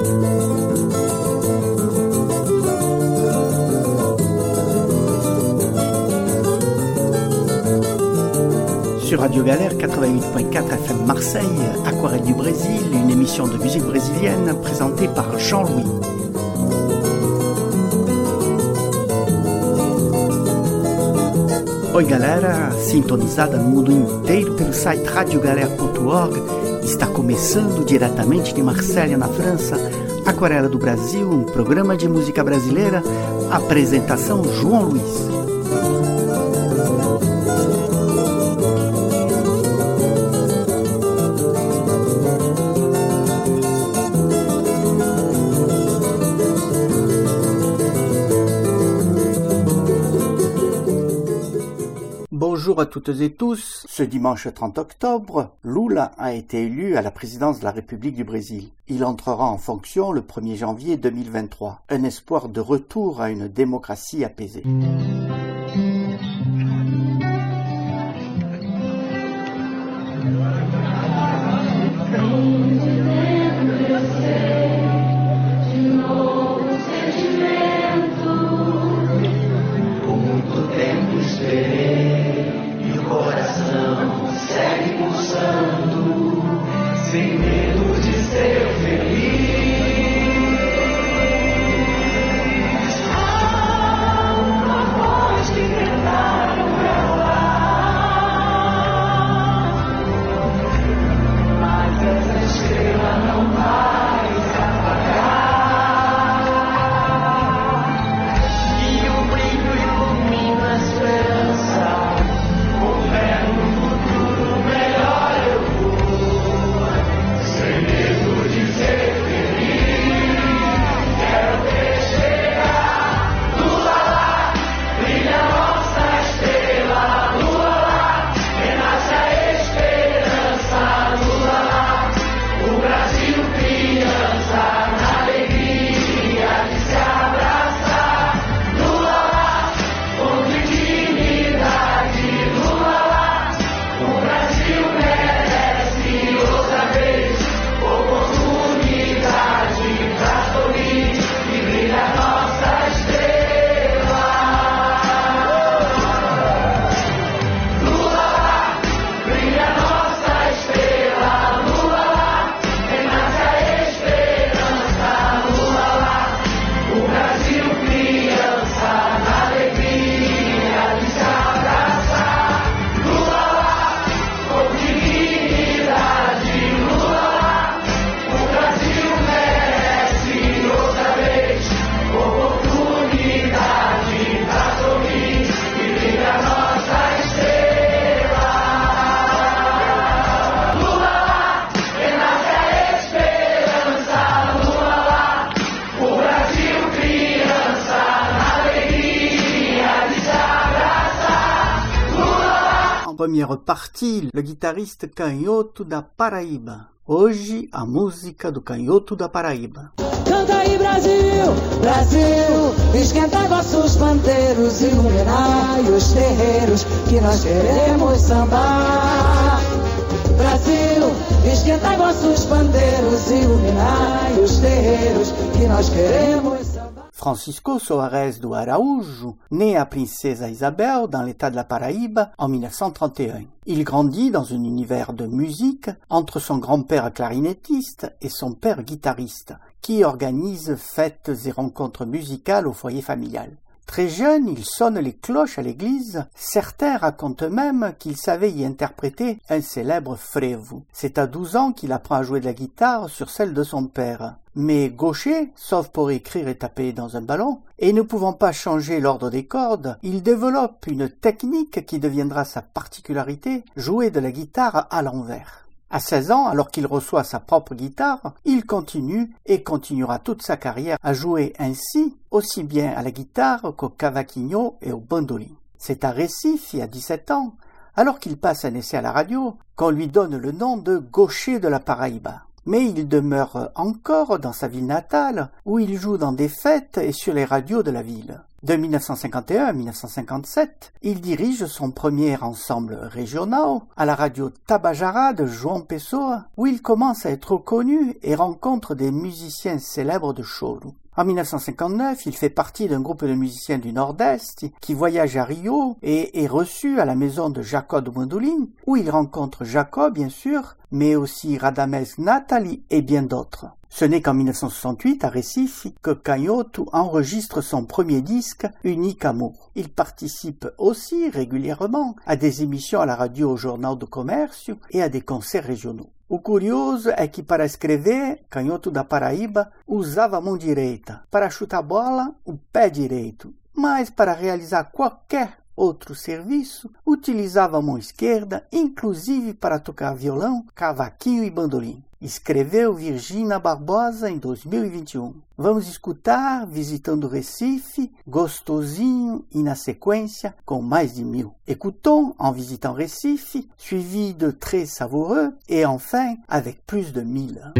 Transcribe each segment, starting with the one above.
Sur Radio Galère 88.4 FM Marseille, Aquarelle du Brésil, une émission de musique brésilienne présentée par Jean-Louis. Oi galera, sintonizada no mundo inteiro pelo site radiogalera.org, está começando diretamente de Marselha, na França, Aquarela do Brasil, um programa de música brasileira, apresentação João Luiz. Bonjour à toutes et tous. Ce dimanche 30 octobre, Lula a été élu à la présidence de la République du Brésil. Il entrera en fonction le 1er janvier 2023. Un espoir de retour à une démocratie apaisée. Primeira partie, le guitarrista Canhoto da Paraíba. Hoje, a música do Canhoto da Paraíba. Canta aí, Brasil, Brasil, esquenta vossos pandeiros, iluminai os terreiros, que nós queremos sambar. Brasil, esquenta vossos pandeiros, iluminai os terreiros, que nós queremos sambar. Francisco Soares do Araújo naît à Princesa Isabel, dans l'état de la Paraíba, en 1931. Il grandit dans un univers de musique entre son grand-père clarinettiste et son père guitariste, qui organise fêtes et rencontres musicales au foyer familial. Très jeune, il sonne les cloches à l'église. Certains racontent même qu'il savait y interpréter un célèbre frevo. C'est à 12 ans qu'il apprend à jouer de la guitare sur celle de son père. Mais gaucher, sauf pour écrire et taper dans un ballon, et ne pouvant pas changer l'ordre des cordes, il développe une technique qui deviendra sa particularité, jouer de la guitare à l'envers. À 16 ans, alors qu'il reçoit sa propre guitare, il continue et continuera toute sa carrière à jouer ainsi, aussi bien à la guitare qu'au cavaquinho et au bandolim. C'est à Recife, à 17 ans, alors qu'il passe un essai à la radio, qu'on lui donne le nom de gaucher de la Paraíba. Mais il demeure encore dans sa ville natale, où il joue dans des fêtes et sur les radios de la ville. De 1951 à 1957, il dirige son premier ensemble régional à la radio Tabajara de João Pessoa, où il commence à être connu et rencontre des musiciens célèbres de Cholo. En 1959, il fait partie d'un groupe de musiciens du Nord-Est qui voyage à Rio et est reçu à la maison de Jacob Mondolin, où il rencontre Jacob, bien sûr, mais aussi Radamés Nathalie et bien d'autres. Ce n'est qu'en 1968, à Recife, que Canhoto enregistre son premier disque, Unique Amour. Il participe aussi régulièrement à des émissions à la radio au Jornal do Comércio et à des concerts régionaux. O curioso é que para escrever, Canhoto da Paraíba usava a mão direita, para chutar a bola, o pé direito, mas para realizar qualquer outro serviço, utilizava a mão esquerda, inclusive para tocar violão, cavaquinho e bandolim. Escreveu Virgínia Barbosa em 2021. Vamos escutar Visitando Recife, gostosinho e na sequência com mais de 1000. Écoutons En Visitant Recife, suivi de Très Savoureux et enfin avec plus de 1000.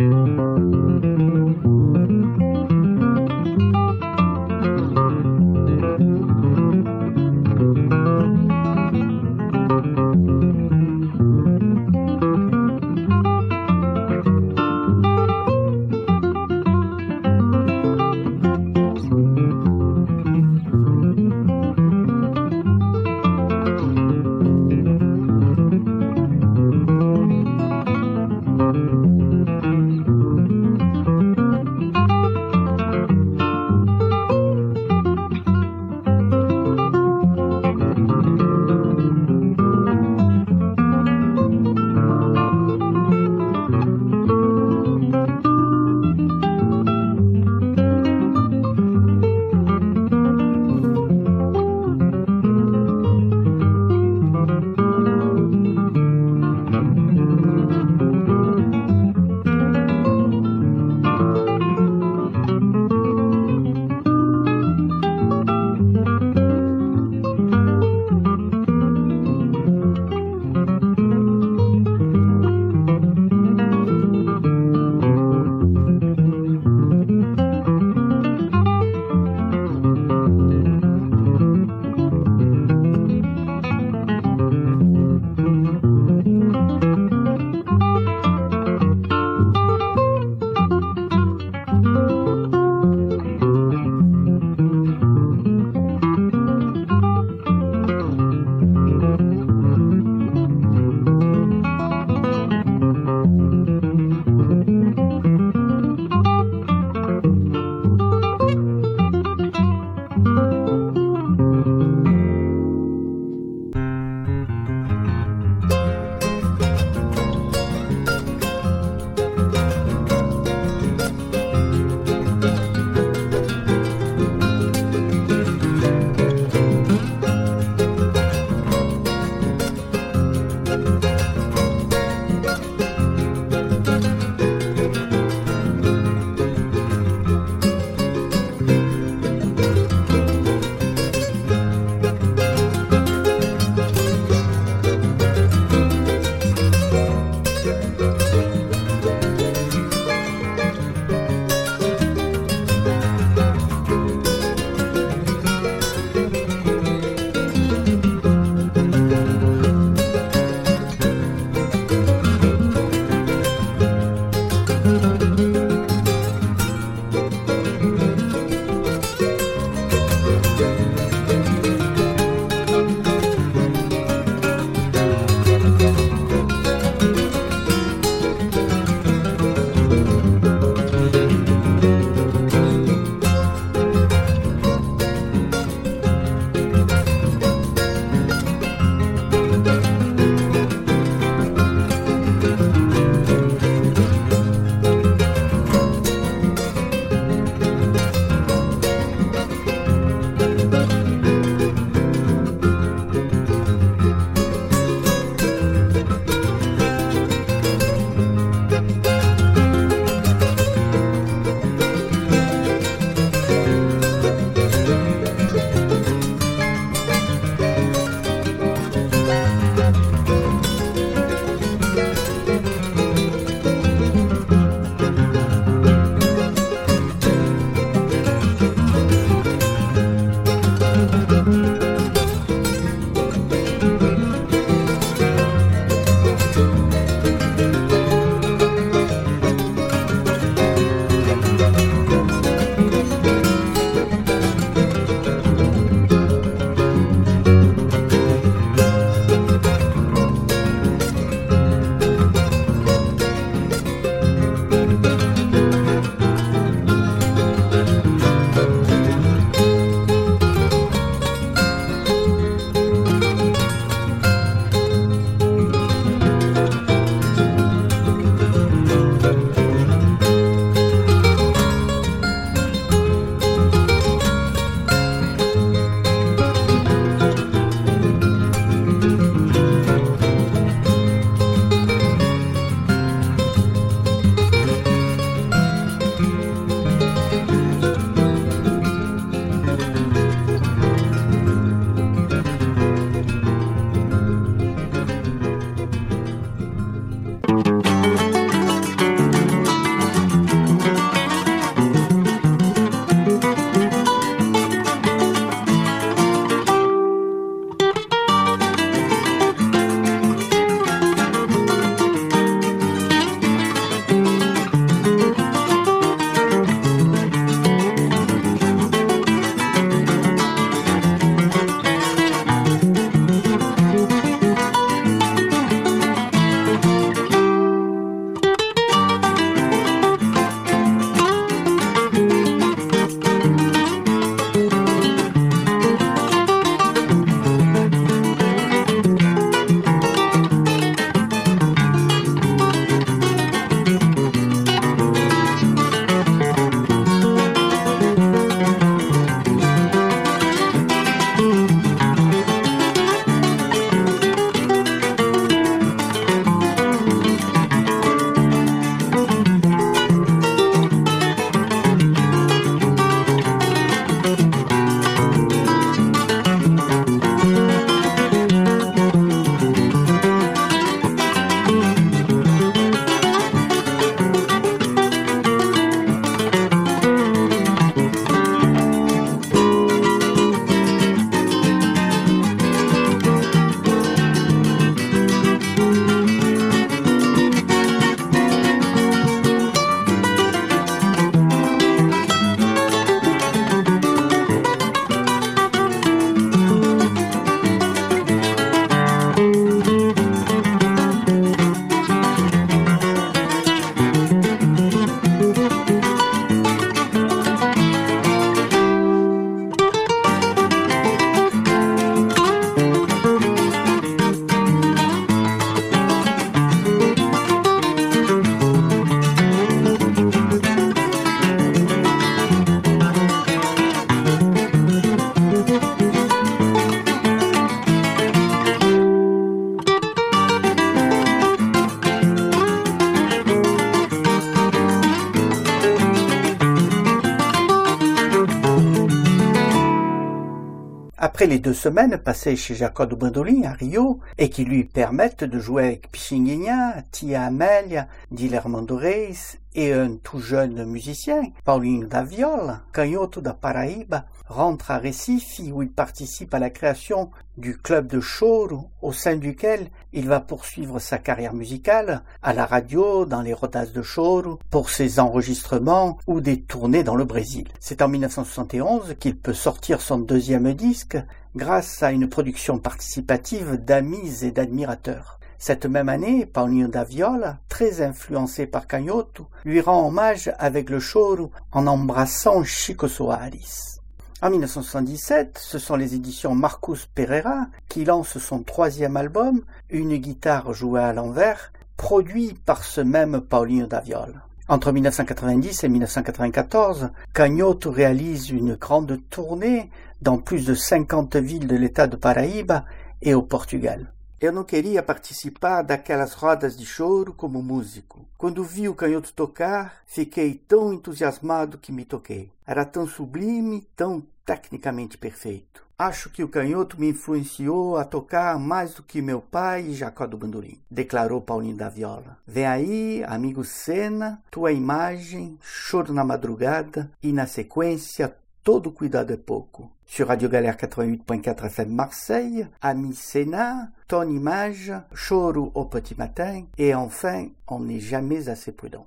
Après les 2 semaines passées chez Jacob Bandolin à Rio et qui lui permettent de jouer avec Pixinguinha, Tia Amélia, Dilermando Reis et un tout jeune musicien, Paulinho da Viola, Canhoto da Paraíba, rentre à Recife où il participe à la création du club de choro au sein duquel il va poursuivre sa carrière musicale à la radio, dans les rodas de choro, pour ses enregistrements ou des tournées dans le Brésil. C'est en 1971 qu'il peut sortir son 2e disque grâce à une production participative d'amis et d'admirateurs. Cette même année, Paulinho da Viola, très influencé par Canhoto, lui rend hommage avec le choro en embrassant Chico Soares. En 1977, ce sont les éditions Marcus Pereira qui lancent son 3e album, Une guitare jouée à l'envers, produit par ce même Paulinho da Viola. Entre 1990 et 1994, Canhoto réalise une grande tournée dans plus de 50 villes de l'état de Paraíba et au Portugal. Eu não queria participar daquelas rodas de choro como músico. Quando vi o Canhoto tocar, fiquei tão entusiasmado que me toquei. Era tão sublime, tão tecnicamente perfeito. Acho que o Canhoto me influenciou a tocar mais do que meu pai e Jacó do Bandolim, declarou Paulinho da Viola. Vem aí, amigo Senna, tua imagem, choro na madrugada e na sequência todo cuidado é pouco. Sur Radio Galère 88.4 FM Marseille, Ami Senna, Ton image, Choro au petit matin, et enfin, on n'est jamais assez prudent.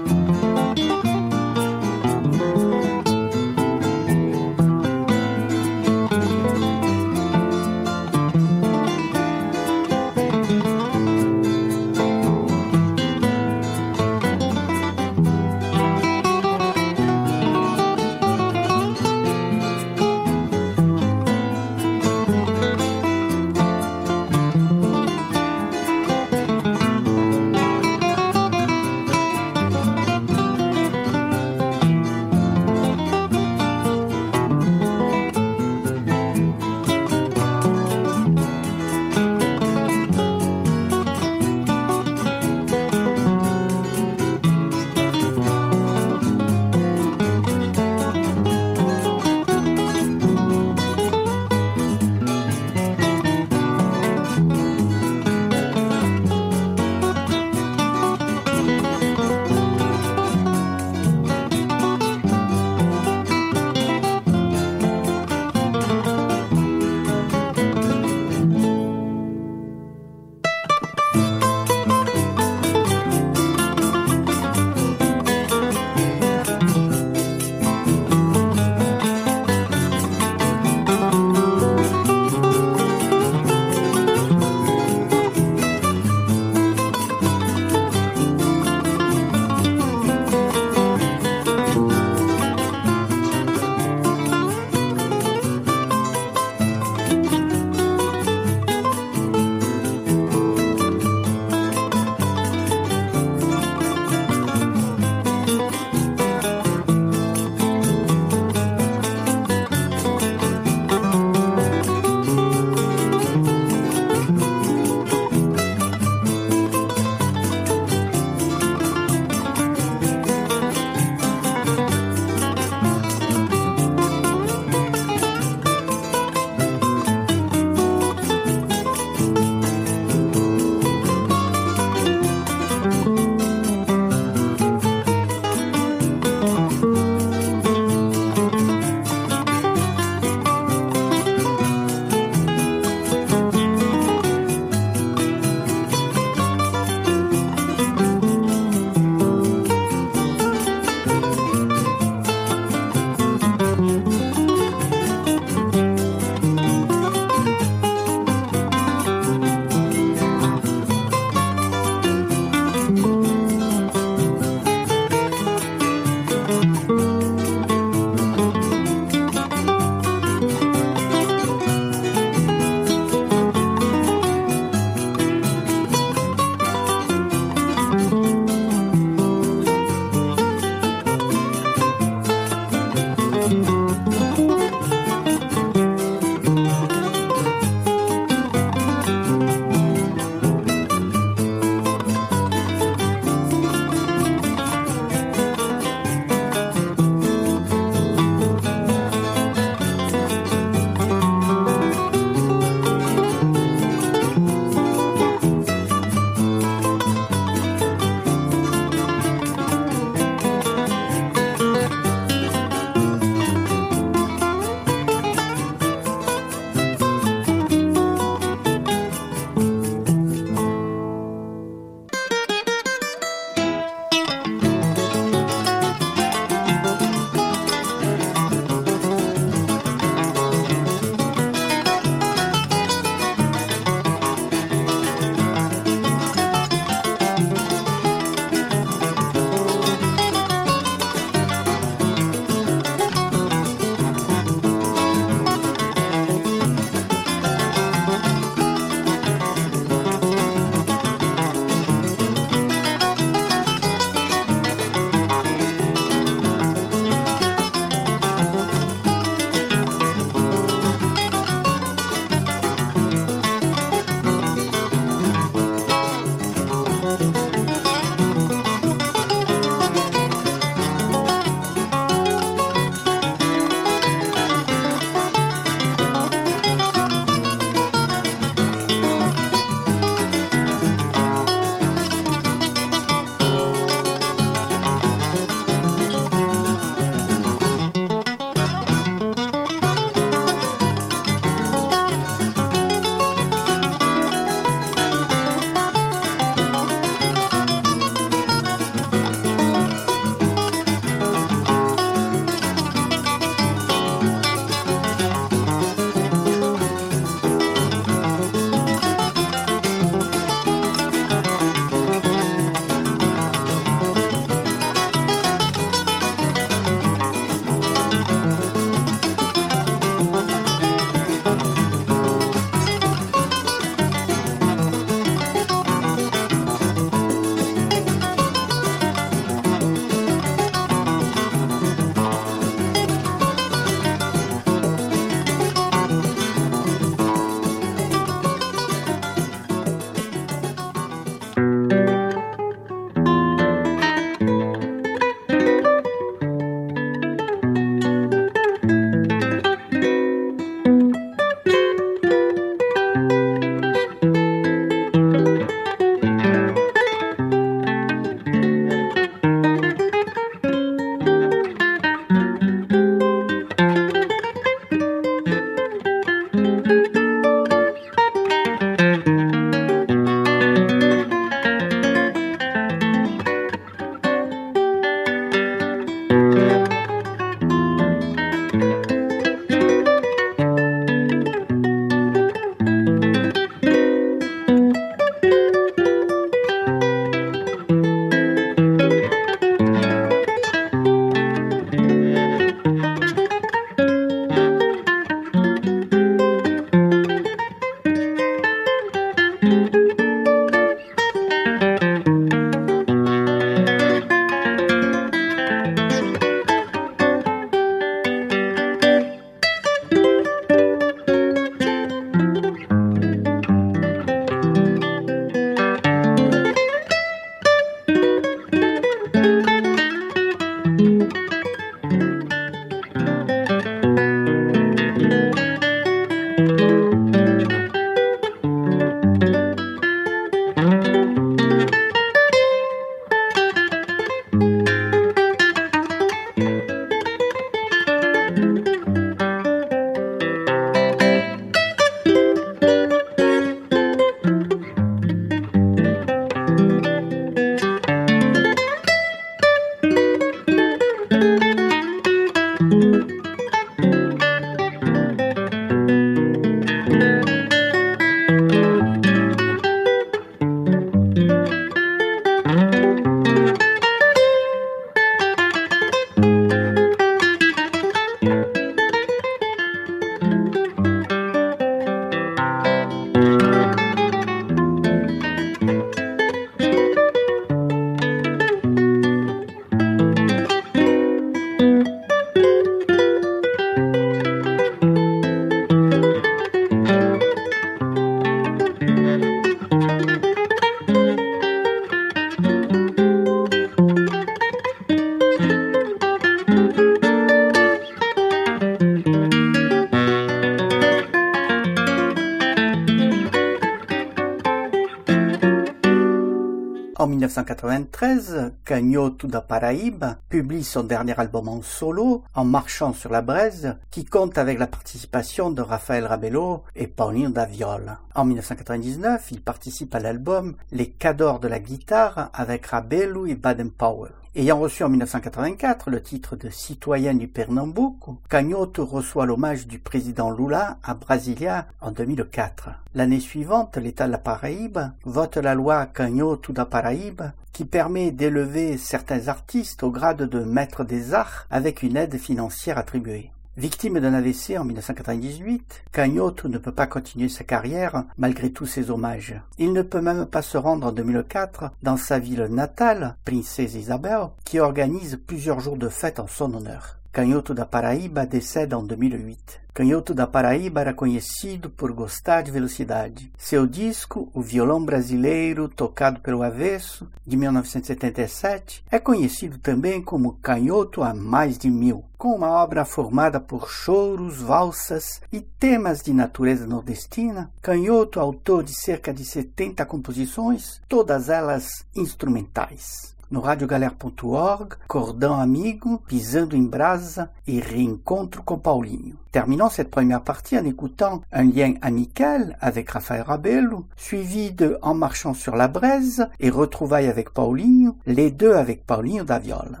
1993, Canhoto da Paraíba publie son dernier album en solo, En marchant sur la braise, qui compte avec la participation de Rafael Rabelo et Paulinho da Viola. En 1999, il participe à l'album Les Cadors de la guitare avec Rabelo et Baden-Powell. Ayant reçu en 1984 le titre de citoyen du Pernambuco, Canhoto reçoit l'hommage du président Lula à Brasilia en 2004. L'année suivante, l'État de la Paraíbe vote la loi Canhoto da Paraíba qui permet d'élever certains artistes au grade de maître des arts avec une aide financière attribuée. Victime d'un AVC en 1998, Canhoto ne peut pas continuer sa carrière malgré tous ses hommages. Il ne peut même pas se rendre en 2004 dans sa ville natale, Princesa Isabel, qui organise plusieurs jours de fête en son honneur. Canhoto da Paraíba décède en 2008. Canhoto da Paraíba era conhecido por gostar de velocidade. Seu disco, O Violão Brasileiro Tocado pelo Avesso, de 1977, é conhecido também como Canhoto a mais de 1000, com uma obra formada por choros, valsas e temas de natureza nordestina. Canhoto, autor de cerca de 70 composições, todas elas instrumentais. No radiogalère.org, Cordão Amigo, Pisando em Brasa et Reencontro com Paulinho. Terminons cette première partie en écoutant Un lien amical avec Rafael Rabelo, suivi de En marchant sur la braise et Retrouvailles avec Paulinho, les deux avec Paulinho da Viola.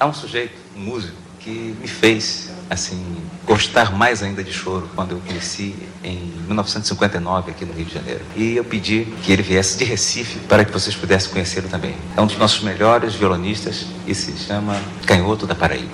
Há um sujeito, um músico, que me fez, assim, gostar mais ainda de choro quando eu conheci em 1959 aqui no Rio de Janeiro. E eu pedi que ele viesse de Recife para que vocês pudessem conhecê-lo também. É um dos nossos melhores violonistas e se chama Canhoto da Paraíba.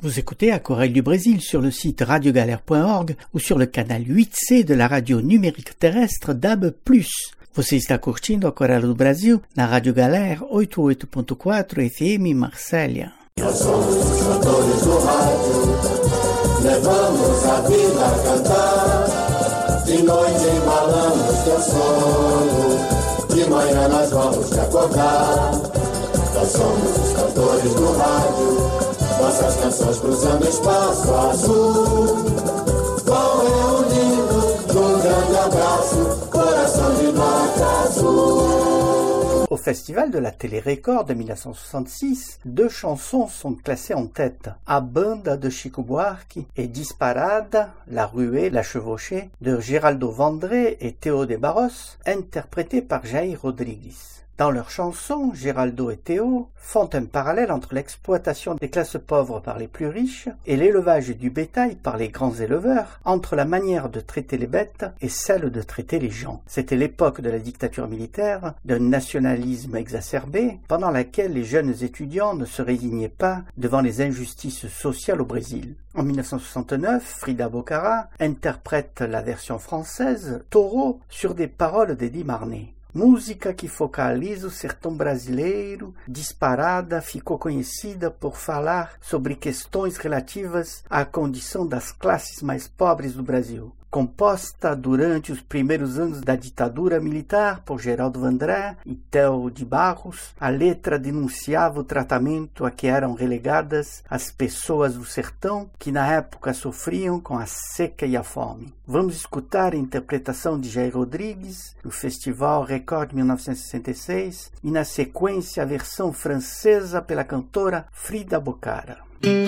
Vous écoutez Aquarelle du Brésil sur le site radiogalère.org ou sur le canal 8C de la radio numérique terrestre DAB+. Você está curtindo Aquarelle do Brasil na Rádio Galère 88.4 FM Marsella. Nós somos os cantores do rádio, levamos a vida a cantar. De noite embalamos teu sono, de manhã nós vamos te acordar. Nós somos os cantores do rádio, nossas canções cruzando espaço azul. Vão reunindo num grande abraço, coração de nota azul. Au Festival de la Télé-Record de 1966, 2 chansons sont classées en tête. A Banda de Chico Buarque et Disparada, La Ruée, La Chevauchée de Geraldo Vandré et Théo de Barros, interprétées par Jair Rodrigues. Dans leurs chansons, Geraldo et Théo font un parallèle entre l'exploitation des classes pauvres par les plus riches et l'élevage du bétail par les grands éleveurs, entre la manière de traiter les bêtes et celle de traiter les gens. C'était l'époque de la dictature militaire, d'un nationalisme exacerbé, pendant laquelle les jeunes étudiants ne se résignaient pas devant les injustices sociales au Brésil. En 1969, Frida Bocara interprète la version française Toro sur des paroles d'Eddie Marnet. Música que focaliza o sertão brasileiro, Disparada ficou conhecida por falar sobre questões relativas à condição das classes mais pobres do Brasil. Composta durante os primeiros anos da ditadura militar por Geraldo Vandré e Théo de Barros, a letra denunciava o tratamento a que eram relegadas as pessoas do sertão que na época sofriam com a seca e a fome. Vamos escutar a interpretação de Jair Rodrigues no Festival Record 1966 e na sequência a versão francesa pela cantora Frida Bocara.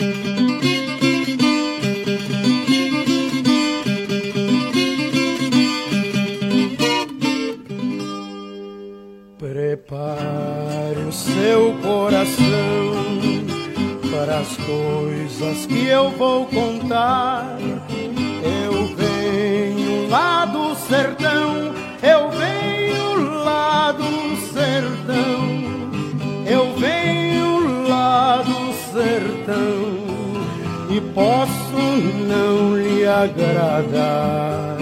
Prepare o seu coração para as coisas que eu vou contar. Eu venho lá do sertão, eu venho lá do sertão, eu venho lá do sertão e posso não lhe agradar.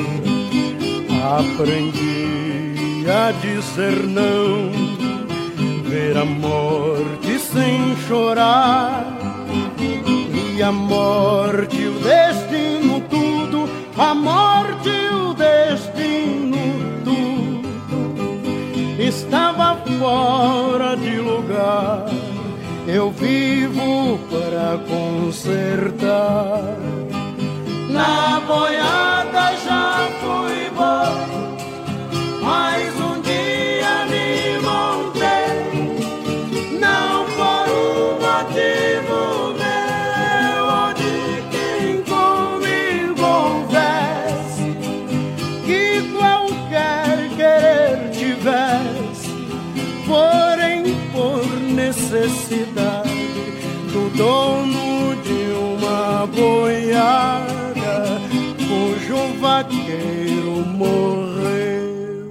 Aprendi a dizer não, ver a morte sem chorar, e a morte, o destino, tudo, a morte, o destino, tudo, estava fora de lugar. Eu vivo para consertar. Na boiada já fui bom, mas um dia me montei, não por um motivo meu ou de quem comigo houvesse, que qualquer querer tivesse, porém por necessidade do dono de uma boiada cujo vaqueiro morreu.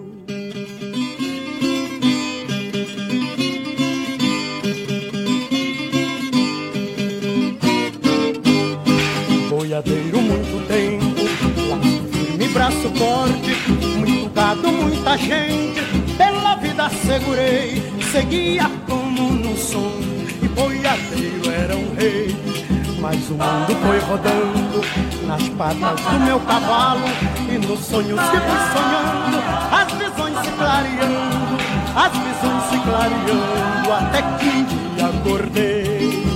Boiadeiro muito tempo, laço firme, braço forte, muito gado, muita gente, pela vida segurei, seguia como num sonho, e boiadeiro era um rei. Mas o mundo foi rodando nas patas do meu cavalo, e nos sonhos que fui sonhando, as visões se clareando, as visões se clareando, até que um dia acordei.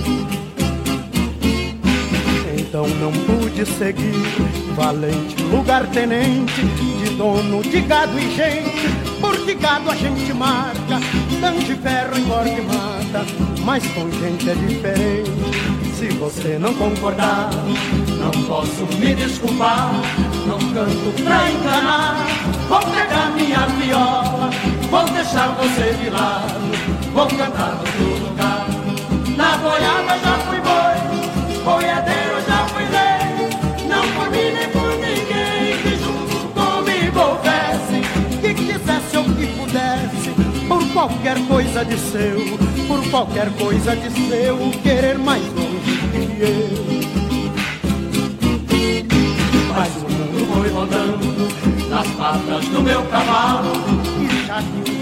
Então não pude seguir, valente lugar-tenente, de dono de gado e gente, porque gado a gente marca, tanto de ferro engorda e mata, mas com gente é diferente. Se você não concordar, não posso me desculpar, não canto pra enganar, vou pegar minha viola, vou deixar você de lado, vou cantar no outro lugar. Na boiada já fui boi, boiadeiro já fui rei, não por mim nem por ninguém que junto comigo houvesse, que quisesse ou que pudesse, por qualquer coisa de seu, por qualquer coisa de seu, querer mais longe que eu.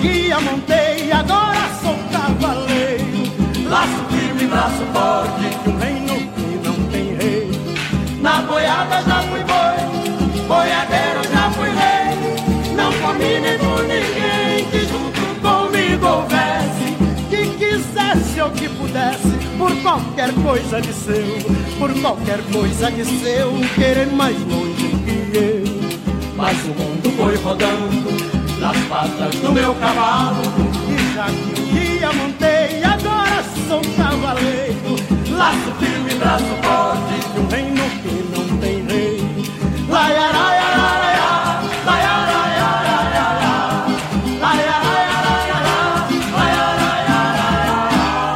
guia montei, agora sou cavaleiro. Laço firme, braço forte, de um reino que não tem rei. Na boiada já fui boi, boiadeiro já fui rei. Não comi nem por ninguém que junto comigo houvesse, que quisesse ou que pudesse, por qualquer coisa de seu, por qualquer coisa de seu, querer mais longe que eu. Mas o mundo foi rodando nas patas do meu cavalo, e já que um dia montei, agora sou cavaleiro. Laço firme, braço forte, de um reino que não tem rei. Laiaraiaraiá, laiaraiaraiá, laiaraiaraiá, laiaraiaraiá.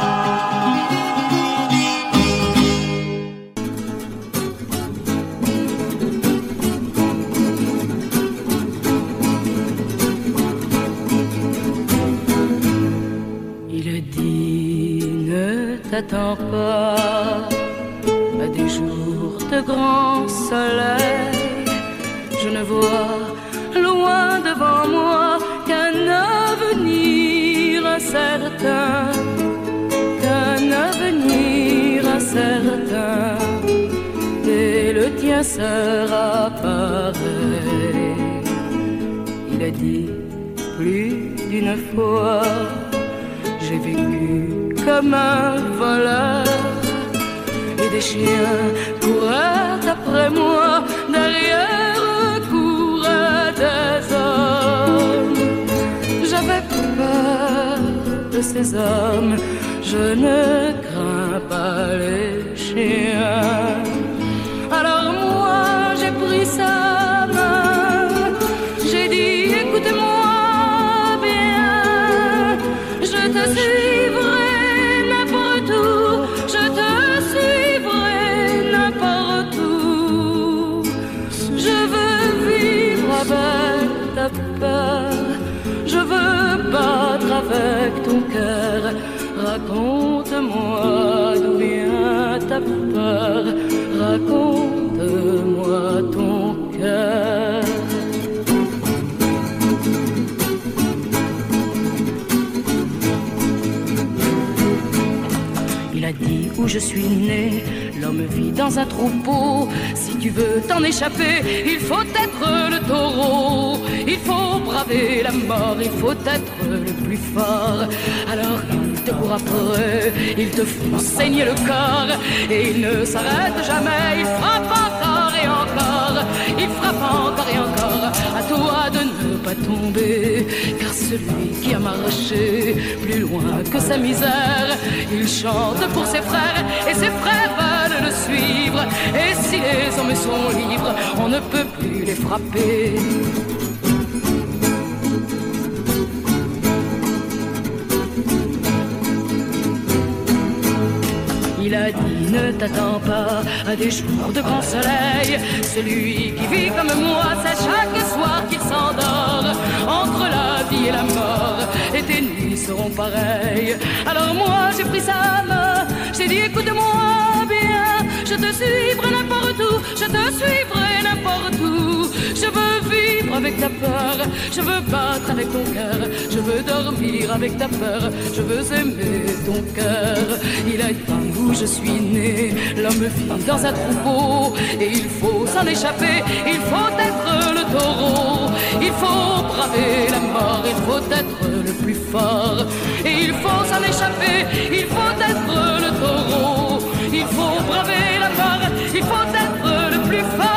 Il dit ne t'attends pas à des jours de grand soleil. Je ne vois loin devant moi qu'un avenir incertain, qu'un avenir incertain, et le tien sera pareil. Il a dit plus d'une fois, j'ai vécu comme un voleur, et des chiens couraient après moi, derrière couraient des hommes. J'avais peur de ces hommes, je ne crains pas les chiens. Alors moi j'ai pris sa main, j'ai dit écoute-moi bien, je te suivrai n'importe où, je te suivrai n'importe où. Je veux vivre avec ta peur, je veux battre avec ton cœur. Raconte-moi d'où vient ta peur, raconte-moi ton cœur. Il a dit où je suis né, l'homme vit dans un troupeau. Si tu veux t'en échapper, il faut être le taureau. Il faut braver la mort, il faut être le plus fort. Alors il te court après, il te fout saigner le corps, et il ne s'arrête jamais, il frappe encore et encore, il frappe encore et encore. À toi de ne pas tomber, car celui qui a marché plus loin que sa misère, il chante pour ses frères, et ses frères veulent le suivre. Et si les hommes sont libres, on ne peut plus les frapper. Il a dit ne t'attends pas à des jours de grand soleil. Celui qui vit comme moi, c'est chaque soir qu'il s'endort. Entre la vie et la mort, et tes nuits seront pareilles. Alors moi j'ai pris sa main, j'ai dit écoute-moi bien, je te suivrai n'importe où, je te suivrai n'importe où. Je veux vivre avec ta peur, je veux battre avec ton cœur, je veux dormir avec ta peur, je veux aimer ton cœur. Il a dit où je suis né, l'homme vit dans un troupeau, et il faut s'en échapper, il faut être le taureau. Il faut braver la mort, il faut être le plus fort, et il faut s'en échapper, il faut être le taureau. Il faut braver la mort, il faut être le plus fort.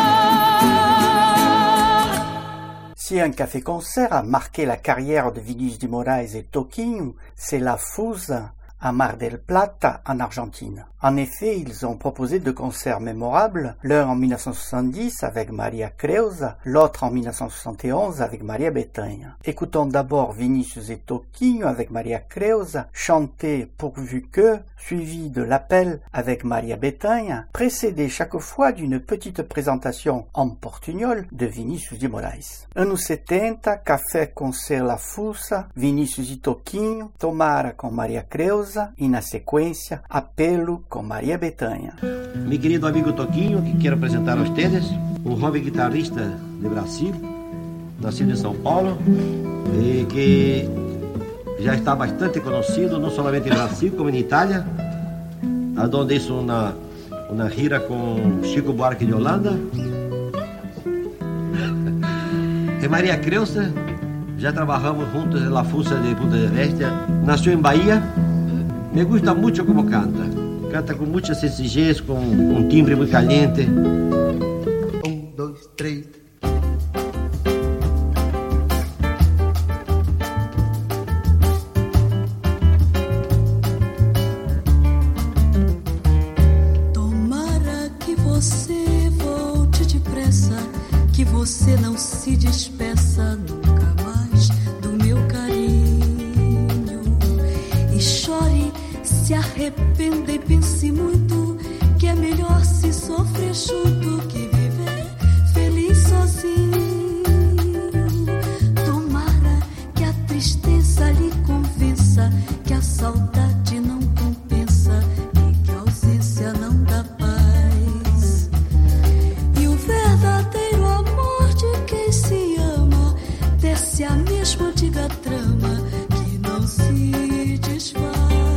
Si un café-concert a marqué la carrière de Vinícius de Moraes et Toquinho, c'est la Fusa à Mar del Plata, en Argentine. En effet, ils ont proposé deux concerts mémorables, l'un en 1970 avec Maria Creuza, l'autre en 1971 avec Maria Bethânia. Écoutons d'abord Vinícius et Toquinho avec Maria Creuza, chanté pourvu que, suivi de l'appel avec Maria Bethânia, précédé chaque fois d'une petite présentation en portugnol de Vinícius de Moraes. Anos 70, Café Concert La Fusa, Vinícius e Toquinho, Tomara com Maria Creuza e na sequência Apelo com Maria Bethânia. Mi querido amigo Toquinho, que quero apresentar a ustedes, um jovem guitarrista de Brasil, nascido em São Paulo, e que já está bastante conhecido, não somente em Brasil, como em Itália, onde hizo uma gira com Chico Buarque de Holanda. E Maria Creuza, já trabalhamos juntos na Fusa de Punta del Este. Nasceu em Bahia. Me gusta muito como canta. Canta com muita sencillez, com um timbre muito caliente. 1, 2, 3. Tomara que você volte depressa, que você não se despeça nunca mais do meu carinho. E chore, se arrependa e pense muito, que é melhor se sofrer junto que viver feliz sozinho. Tomara que a tristeza lhe convença que a saudade não compensa e que a ausência não dá paz. E o verdadeiro amor de quem se ama desce a mesma antiga trama que não se desfaz.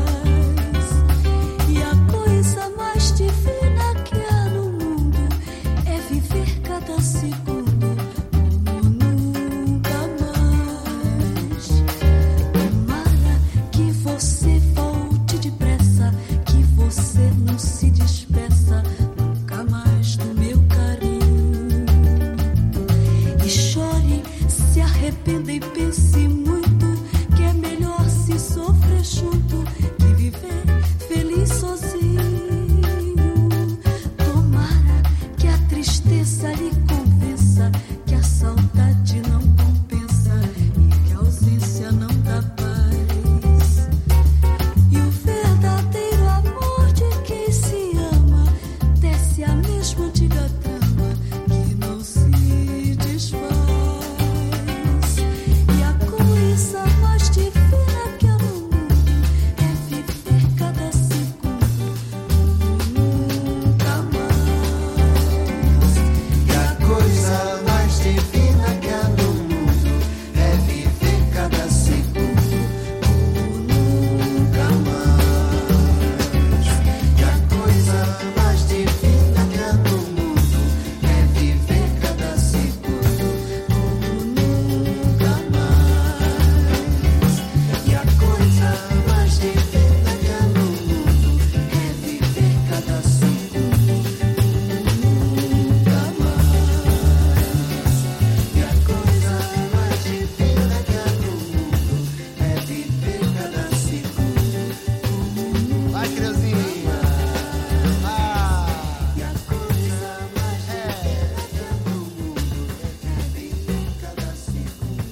E a coisa mais divina que há no mundo é viver cada segundo como nunca mais. Tomara que você volte depressa, que você não se despeça nunca mais do meu carinho. E chore, se arrependa e pense muito, que é melhor se sofrer junto que viver feliz sozinho. Tomara que a tristeza lhe convença que a saudade não compensa e que a ausência não dá paz. E o verdadeiro amor de quem se ama desce a mesma antiga trama que não se desfaz. E a coisa mais divina que há no mundo é viver cada segundo como nunca mais. E a coisa mais divina que há no mundo é viver cada segundo como nunca mais. E a coisa mais divina que há no mundo é viver cada segundo como nunca mais. E a coisa mais divina que há no mundo é viver cada segundo como nunca mais. E a coisa mais divina que há no mundo é viver cada segundo como nunca. Vai, criancinha. E a coisa mais divina que há no mundo é viver cada segundo.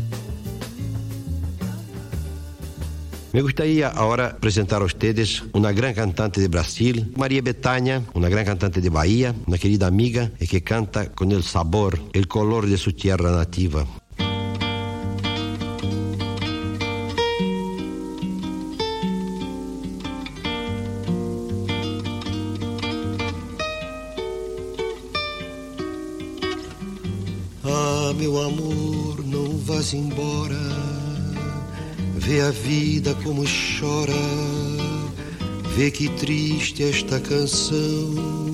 Me gustaría ahora presentar a ustedes una gran cantante de Brasil, María Bethânia, una gran cantante de Bahía, una querida amiga y que canta con el sabor, el color de su tierra nativa. Ah, meu amor, não vás embora. Vê a vida como chora. Vê que triste esta canção.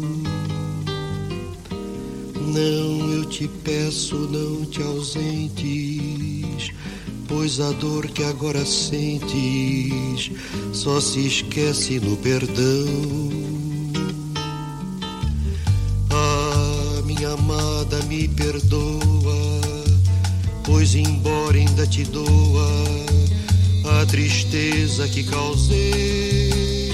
Não, eu te peço, não te ausentes, pois a dor que agora sentes só se esquece no perdão. Ah, minha amada, me perdoa, pois embora ainda te doa a tristeza que causei.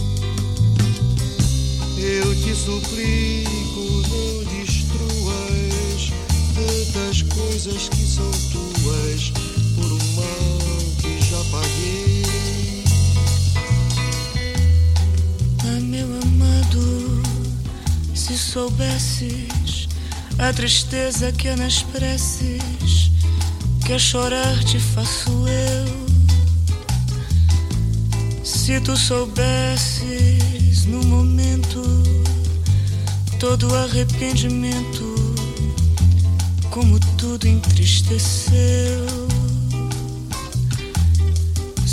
Eu te suplico, não destruas tantas coisas que são tuas por um mal que já paguei. Ah, meu amado, se soubesses a tristeza que há nas preces, que a chorar te faço eu. Se tu soubesses no momento todo o arrependimento, como tudo entristeceu.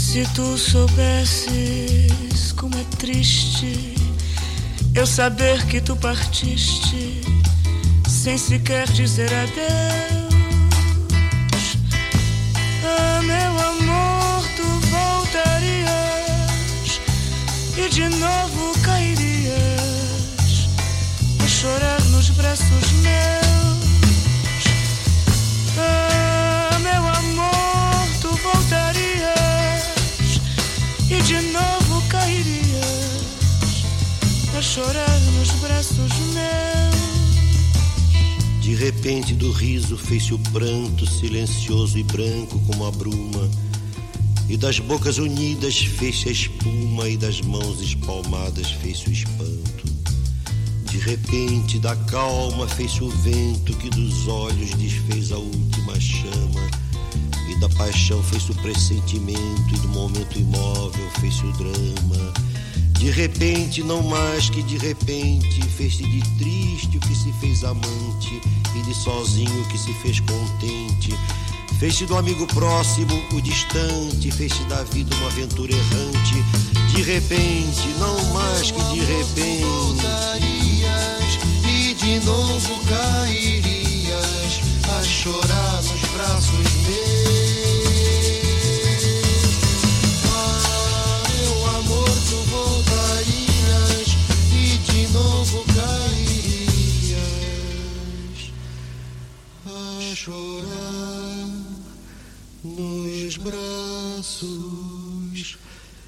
Se tu soubesses como é triste eu saber que tu partiste sem sequer dizer adeus. Ah, meu amor, tu voltarias e de novo cairias a chorar nos braços meus. Ah, meu amor, tu voltarias e de novo cairias a chorar nos braços meus. De repente do riso fez-se o pranto, silencioso e branco como a bruma, e das bocas unidas fez-se a espuma, e das mãos espalmadas fez-se o espanto. De repente da calma fez-se o vento, que dos olhos desfez a última chama, e da paixão fez-se o pressentimento, e do momento imóvel fez-se o drama. De repente, não mais que de repente, fez-se de triste o que se fez amante, e de sozinho o que se fez contente. Fez-se do amigo próximo o distante, fez-se da vida uma aventura errante. De repente, não mais que de repente, voltarias e de novo cairias a chorar nos braços meus. Chorar nos braços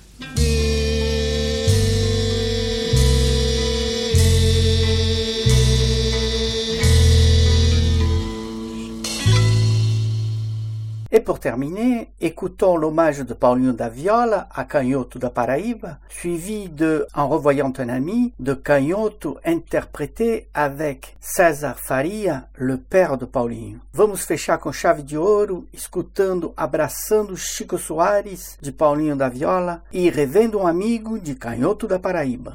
Et pour terminer, écoutons l'hommage de Paulinho da Viola à Canhoto da Paraíba, suivi de En revoyant un ami de Canhoto interprété avec César Faria, le père de Paulinho. Vamos fechar com chave de ouro, escutando Abraçando Chico Soares de Paulinho da Viola e Revendo um Amigo de Canhoto da Paraíba.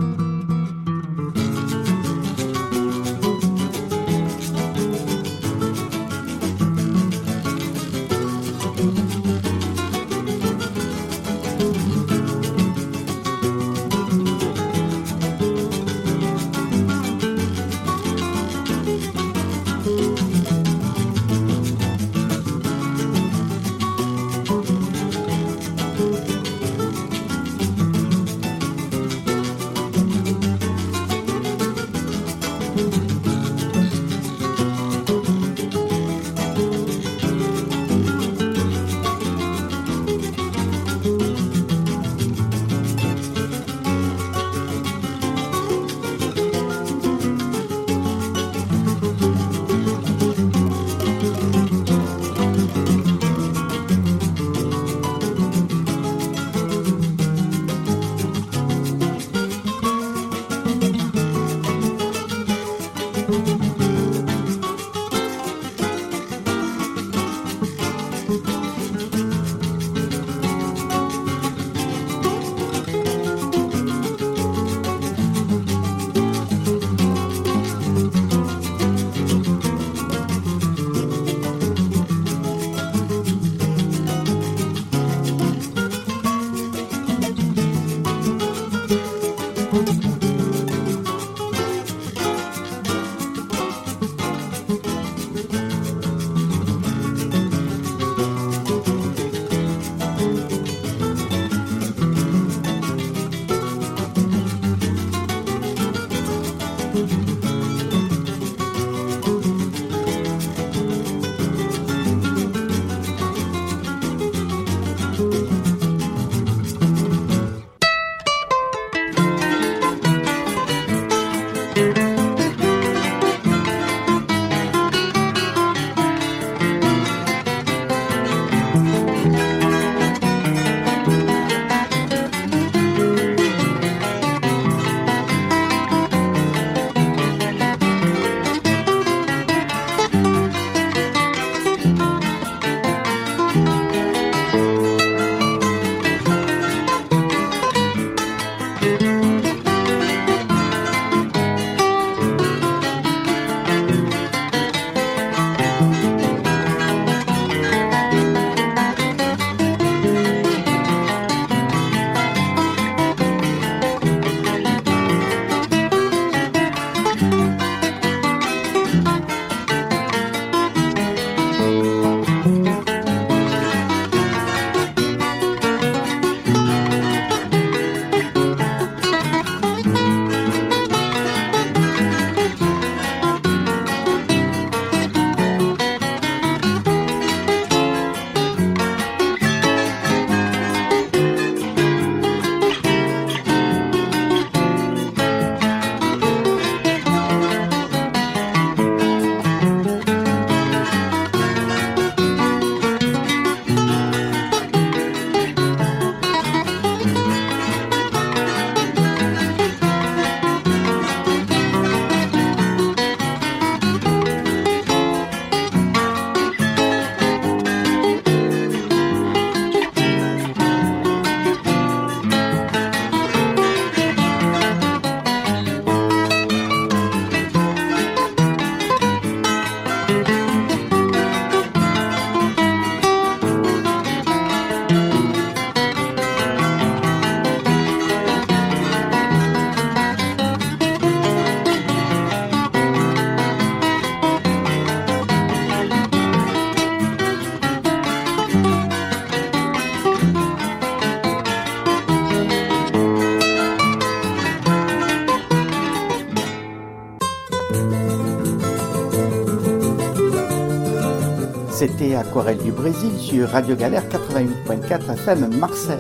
C'était Aquarelle du Brésil sur Radio Galère 88.4 FM Marseille.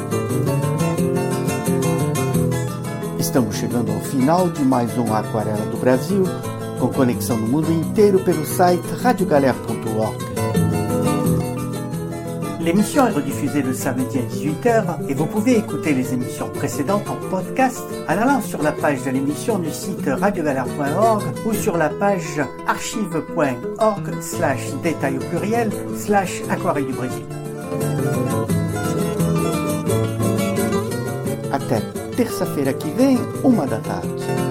Estamos chegando ao final de mais um Aquarela do Brasil, com conexão no mundo inteiro pelo site radiogalère.org. L'émission est rediffusée le samedi à 18h et vous pouvez écouter les émissions précédentes en podcast en allant sur la page de l'émission du site radiogalère.org ou sur la page archive.org/détail au pluriel/Aquarelle du Brésil. Até terça-feira que vem, 1h.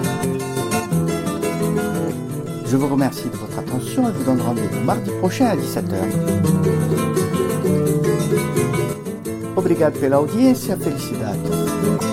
Je vous remercie de votre attention et vous donne rendez-vous mardi prochain à 17h. Obrigado pela audiência, felicidades.